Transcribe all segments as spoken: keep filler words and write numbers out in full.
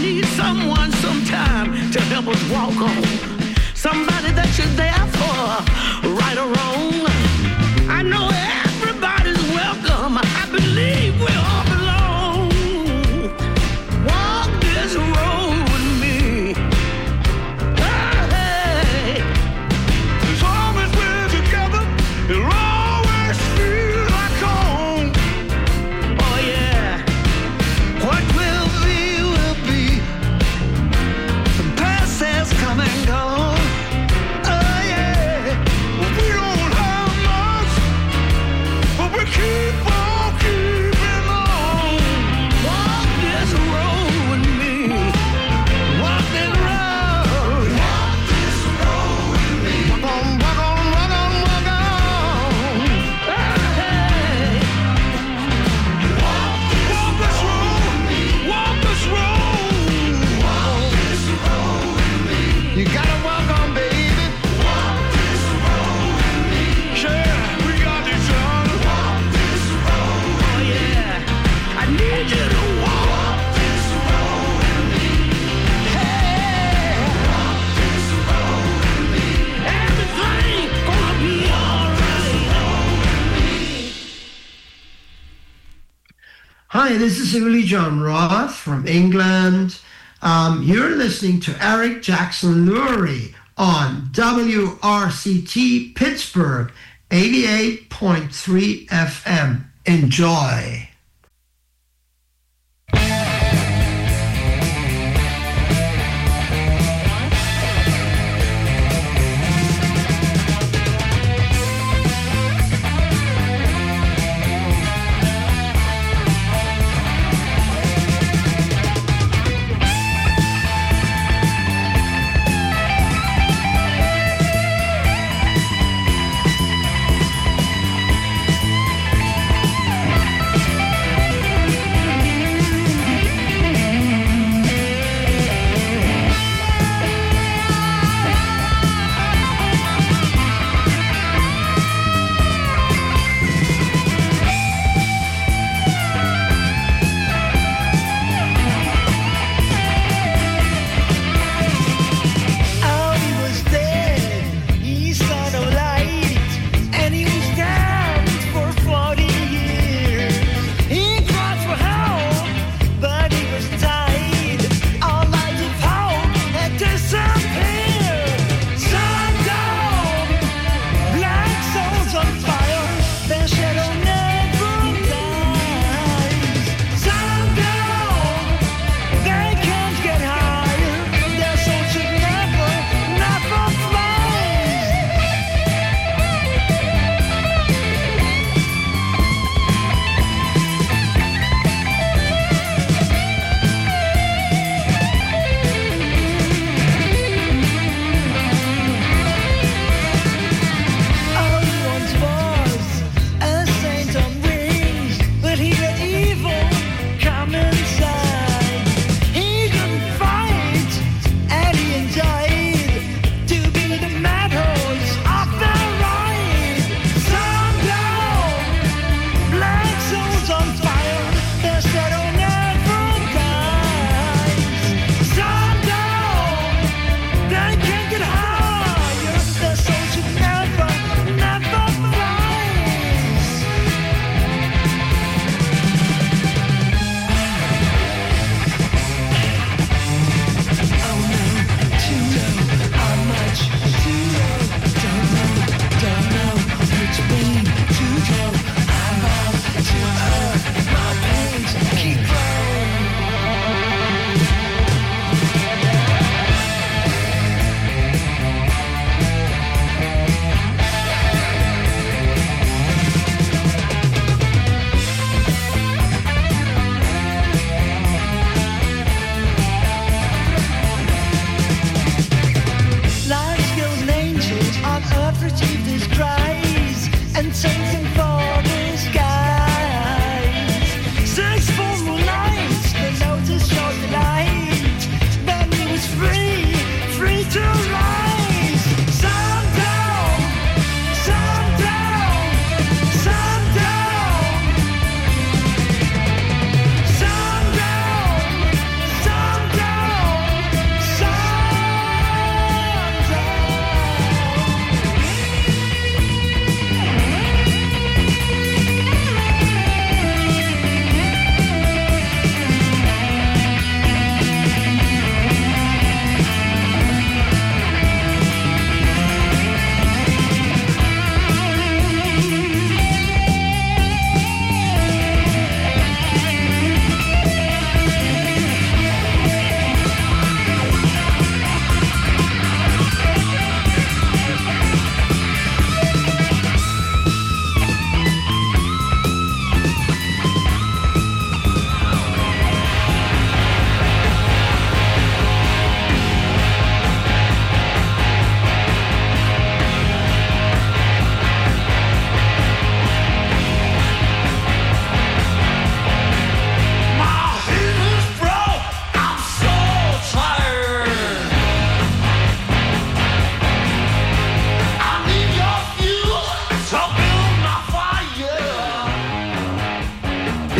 need someone sometime to help us walk on. Somebody that you're there for, right or wrong. I know everybody's welcome. I believe we all belong. Walk this road with me. Hey, as long as we're together, it'll always feel like home. Oh yeah, what will be will be. The past has come and gone. Oh yeah, we don't have much, but we keep on keeping on. Walk this road with me. Walk this road. Walk this road with me. Walk on, walk on, walk on, walk on. Hey. Walk this road with me. Walk this road. Walk this road with me. You gotta walk on, baby. Walk this road with me. Sure, we got each other. Walk this road. Oh yeah, I need you to walk this road with me. Hey, walk this road with me. Everything gonna be alright. Hi, this is Uli John Roth from England. Um, you're listening to Eric Jackson Lurie on W R C T Pittsburgh, eighty-eight point three F M. Enjoy. Thank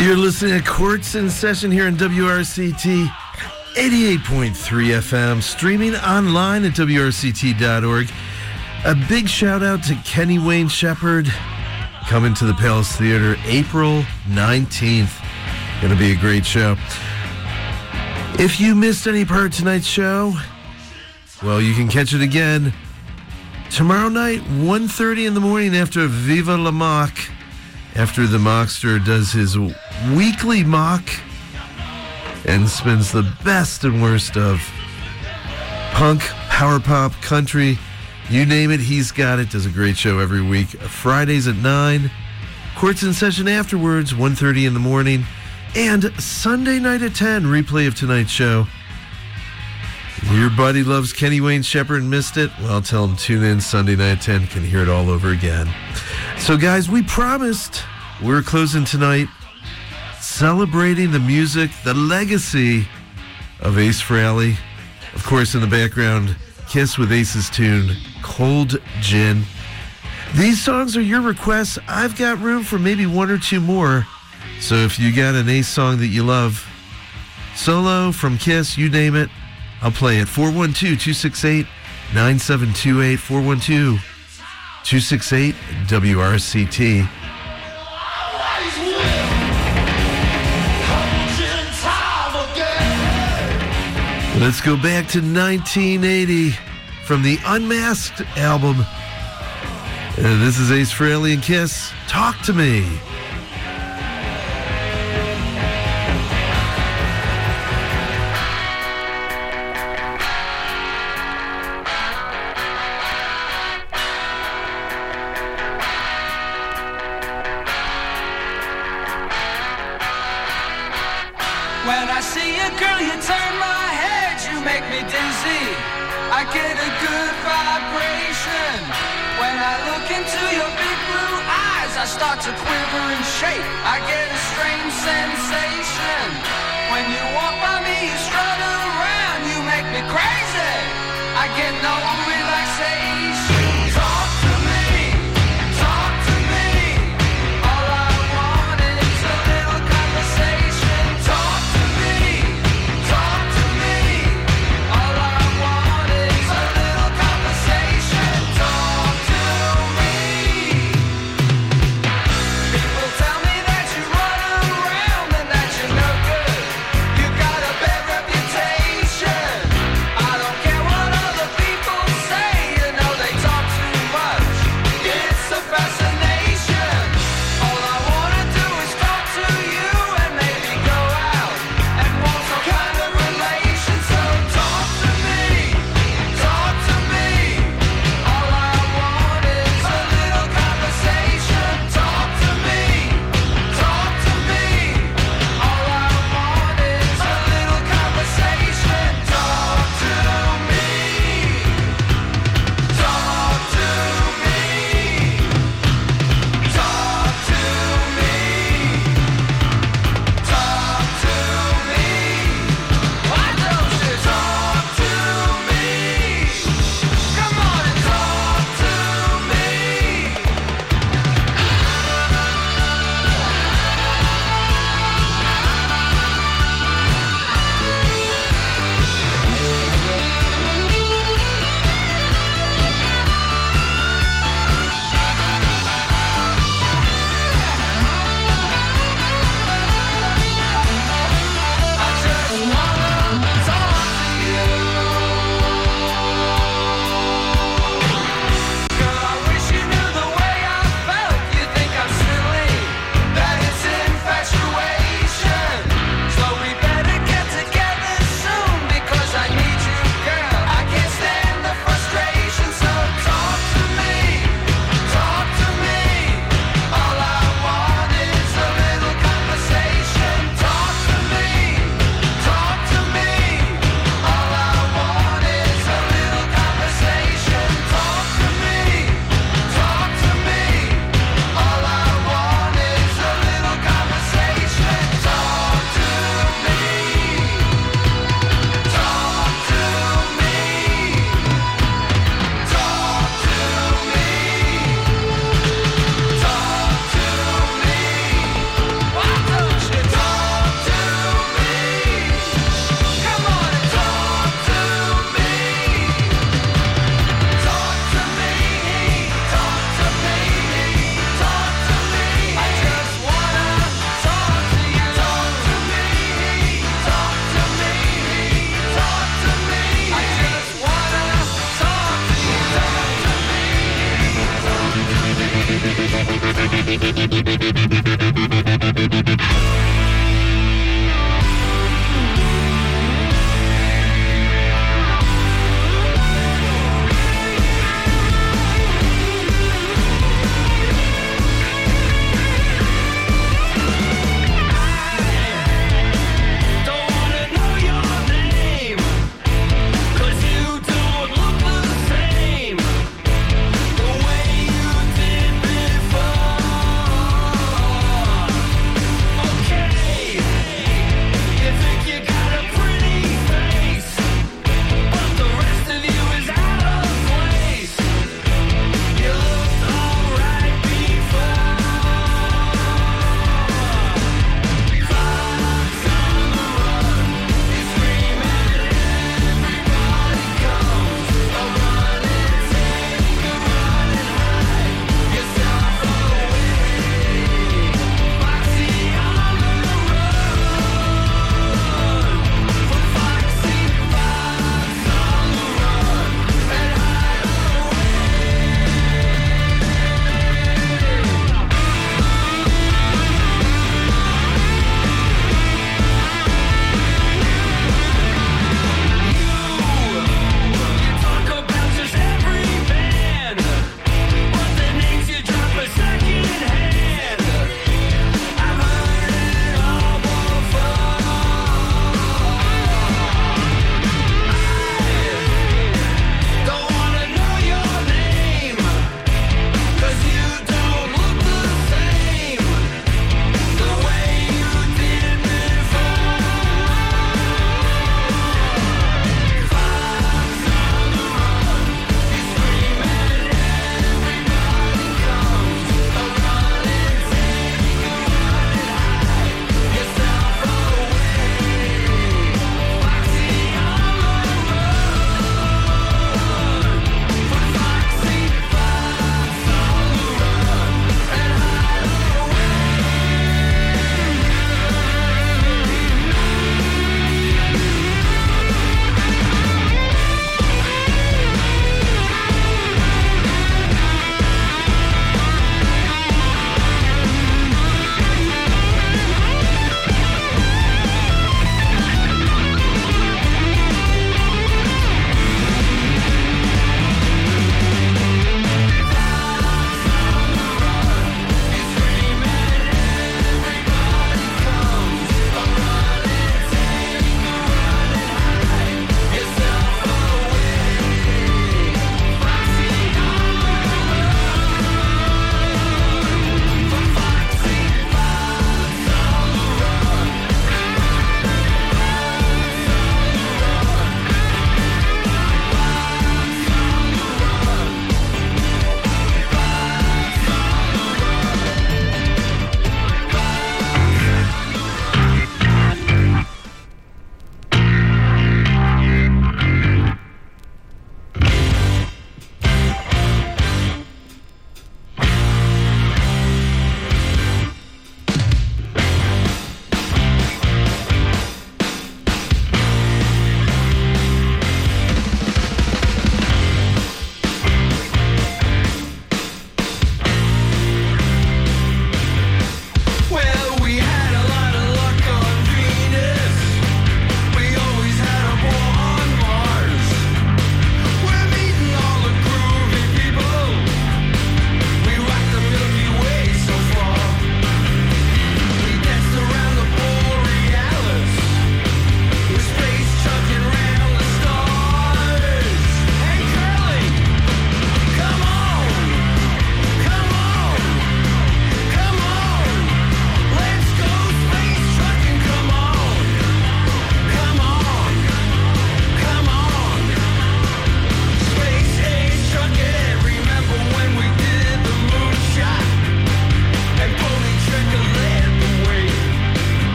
You're listening to Courts in Session here on W R C T eighty-eight point three F M, streaming online at W R C T dot org. A big shout out to Kenny Wayne Shepherd, coming to the Palace Theater April nineteenth. Going to be a great show. If you missed any part of tonight's show, well, you can catch it again tomorrow night, one thirty in the morning after Viva la Mock. After the Mockster does his weekly mock and spins the best and worst of punk, power pop, country, you name it, he's got it. Does a great show every week. Fridays at nine, Courts in Session afterwards, one thirty in the morning, and Sunday night at ten, replay of tonight's show. Your buddy loves Kenny Wayne Shepherd and missed it? Well, tell him tune in Sunday night at ten, can hear it all over again. So, guys, we promised we're closing tonight celebrating the music, the legacy of Ace Frehley. Of course, in the background, Kiss with Ace's tune, Cold Gin. These songs are your requests. I've got room for maybe one or two more. So if you got an Ace song that you love, solo, from Kiss, you name it, I'll play it. four one two, two six eight, nine seven two eight, four one two, two six eight, W R C T. Let's go back to nineteen eighty from the Unmasked album. And this is Ace Frehley and Kiss, Talk to Me. When I see a girl, you turn my head, you make me dizzy. I get a good vibration. When I look into your big blue eyes, I start to quiver and shake. I get a strange sensation. When you walk by me, you strut around, you make me crazy. I get no relaxation. Talk to me, talk to me. All I want is a little conversation. Talk to me, talk to me. All I want is a little conversation. Talk to me. People tell me that you run around and that you're no good. You got a bad reputation. The way you did before.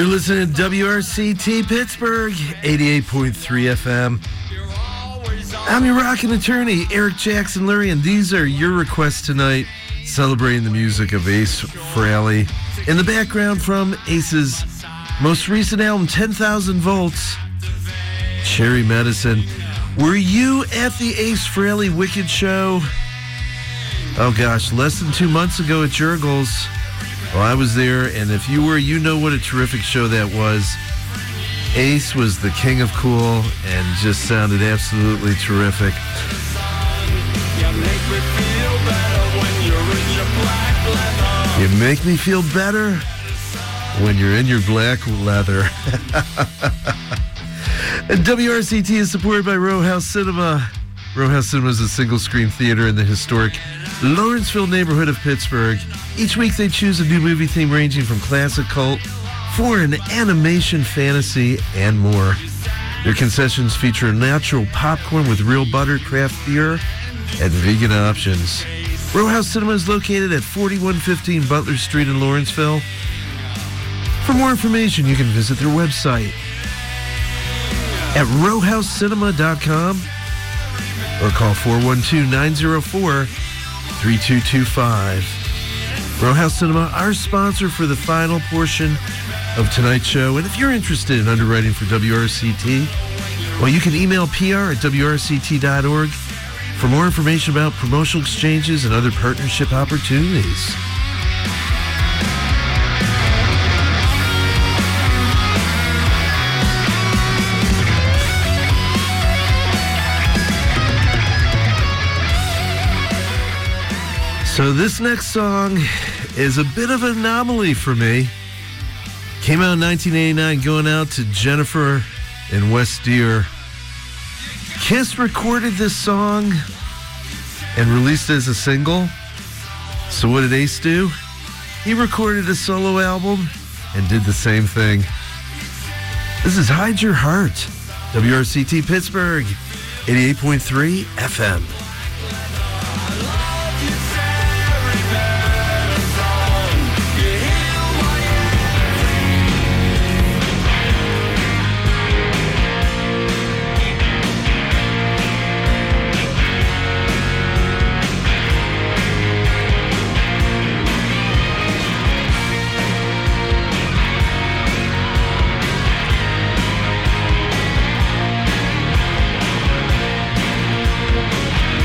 listening to W R C T Pittsburgh, eighty-eight point three F M. I'm your rockin' attorney, Eric Jackson Lurie, and these are your requests tonight, celebrating the music of Ace Frehley. In the background from Ace's most recent album, ten thousand Volts, Cherry Medicine. Were you at the Ace Frehley Wicked show? Oh gosh, less than two months ago at Jurgles. Well, I was there, and if you were, you know what a terrific show that was. Ace was the king of cool and just sounded absolutely terrific. You make me feel better when you're in your black leather. And W R C T is supported by Row House Cinema. Row House Cinema is a single-screen theater in the historic Lawrenceville neighborhood of Pittsburgh. Each week they choose a new movie theme ranging from classic, cult, foreign, animation, fantasy, and more. Their concessions feature natural popcorn with real butter, craft beer, and vegan options. Row House Cinema is located at forty-one fifteen Butler Street in Lawrenceville. For more information, you can visit their website at row house cinema dot com or call four one two, nine zero four, three two two five. Row House Cinema, our sponsor for the final portion of tonight's show. And if you're interested in underwriting for W R C T, well, you can email P R at W R C T dot org for more information about promotional exchanges and other partnership opportunities. So this next song is a bit of an anomaly for me. Came out in nineteen eighty-nine, going out to Jennifer in West Deer. Kiss recorded this song and released it as a single. So what did Ace do? He recorded a solo album and did the same thing. This is Hide Your Heart, W R C T Pittsburgh, eighty-eight point three F M. Thank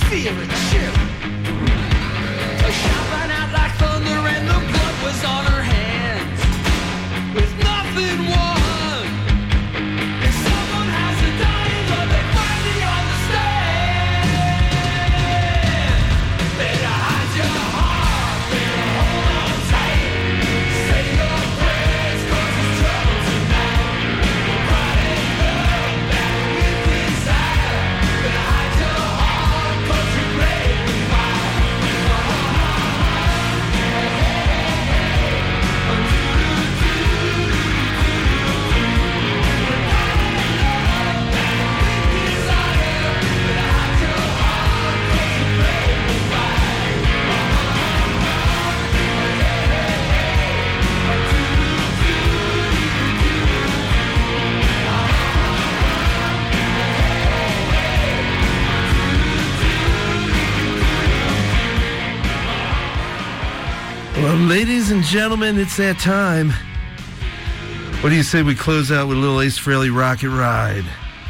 favorite chip. A shot rang out like thunder and the blood was on her hands. With nothing won, if someone has a dying love, they finally understand. Better hide your heart, better hold on tight. Say your prayers, 'cause it's trouble tonight. We're riding up that empty side. Better hide your heart, 'cause you're playing with fire. Well, ladies and gentlemen, it's that time. What do you say we close out with a little Ace Frehley Rocket Ride?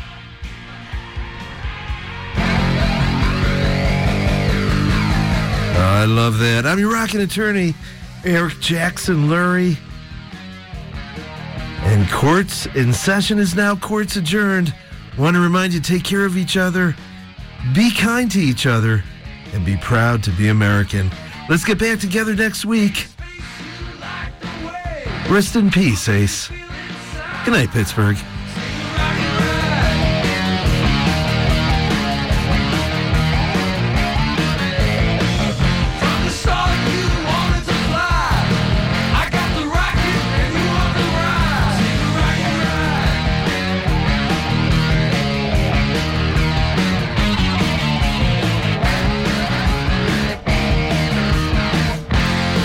I love that. I'm your rockin' attorney, Eric Jackson Lurie. And courts in session is now. Courts adjourned. Want to remind you, take care of each other, be kind to each other, and be proud to be American. Let's get back together next week. Rest in peace, Ace. Good night, Pittsburgh. From the start you wanted to fly. I got the rocket and you want the ride. Take a rocket ride.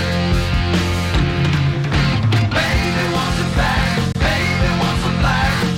Baby wants a back, baby wants a black.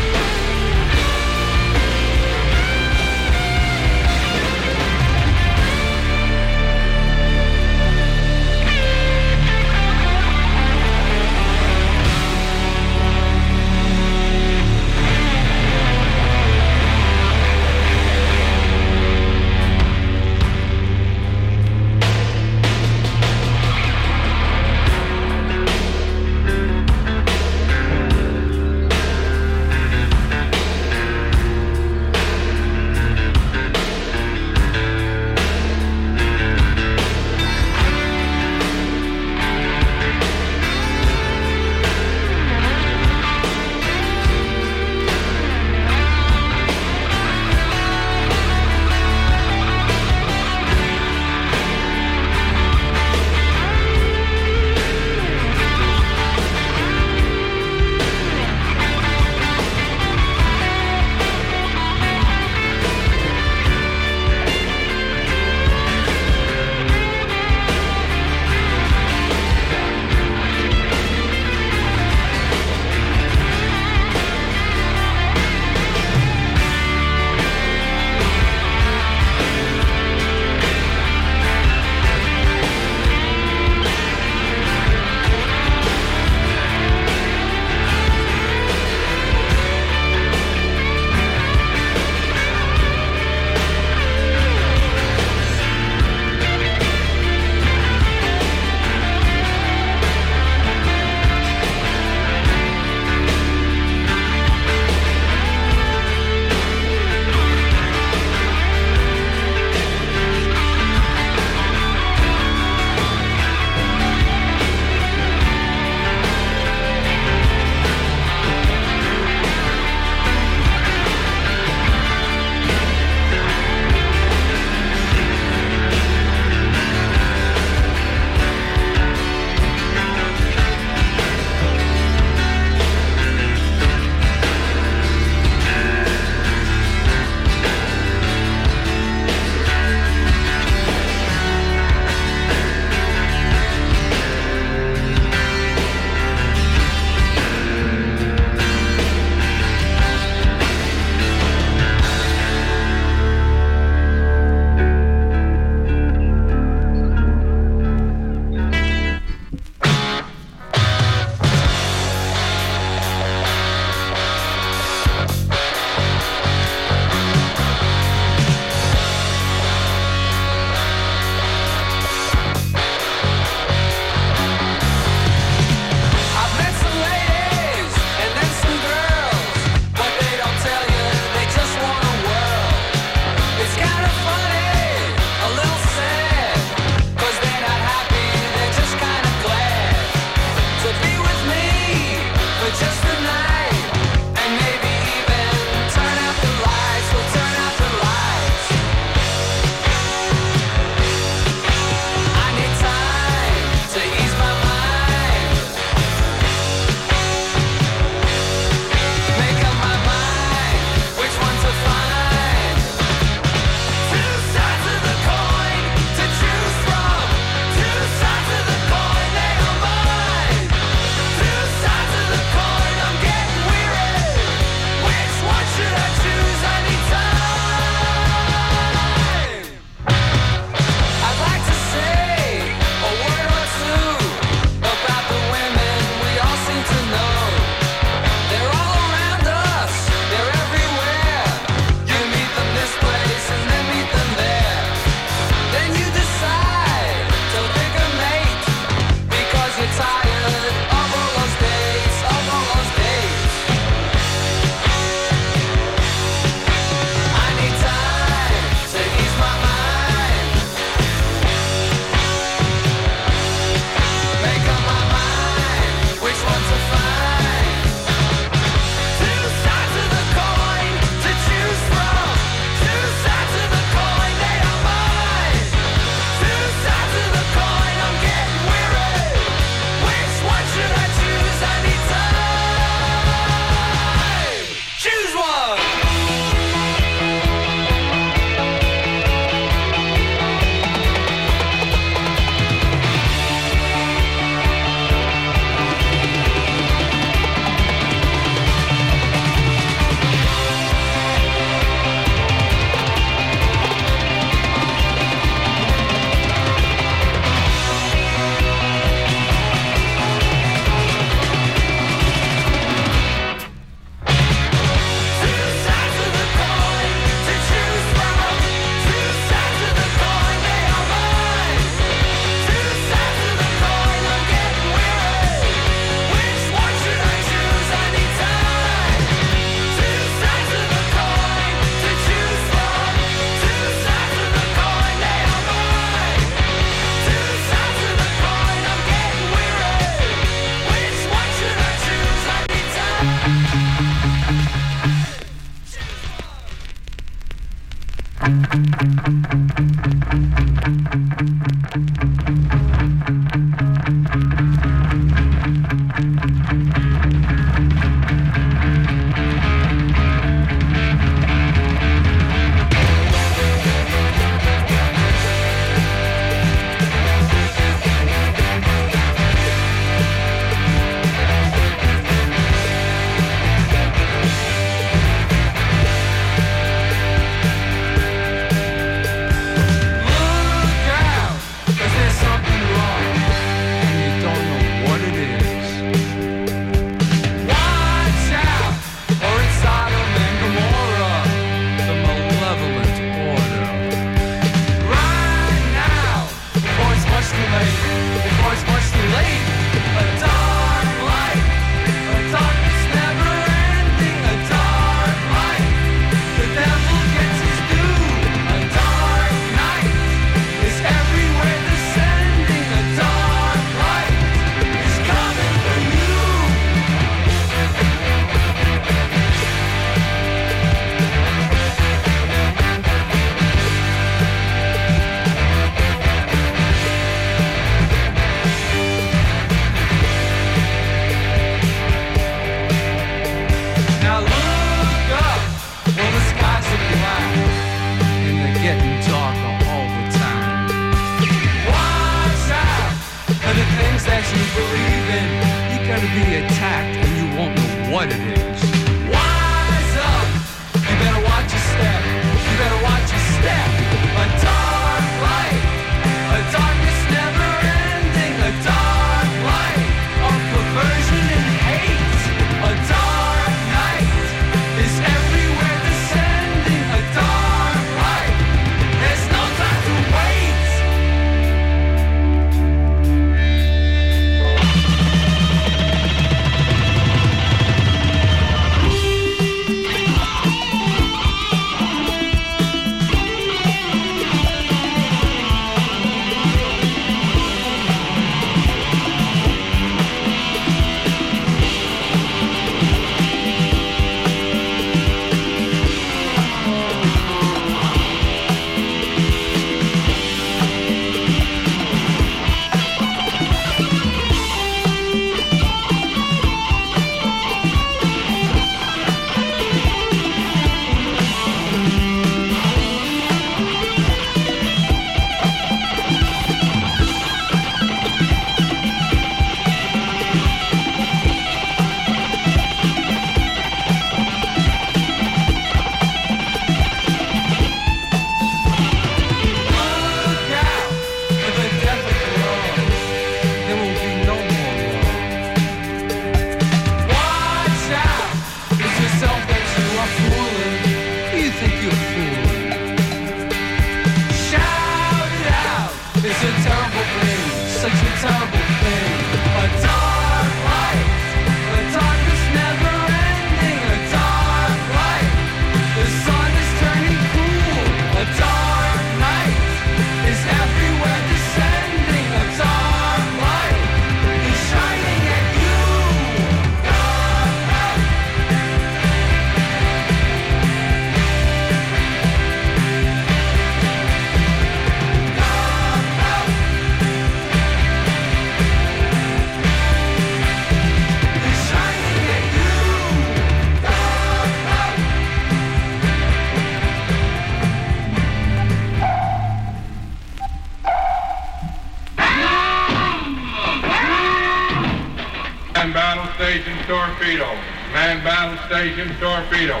Man battle station torpedo. Man battle station torpedo.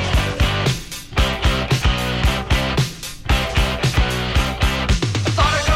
Thought I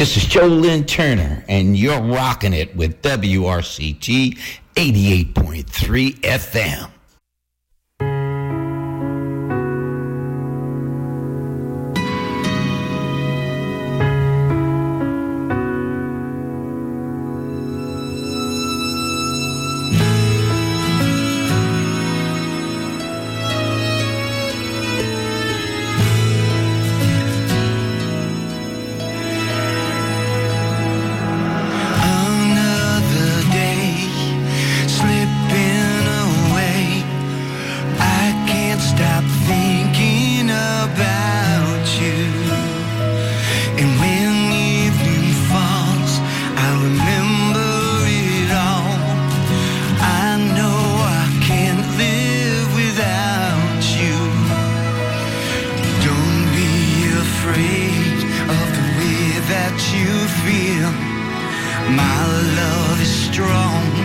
This is Joe Lynn Turner, and you're rocking it with W R C T eighty-eight point three F M. My love is strong.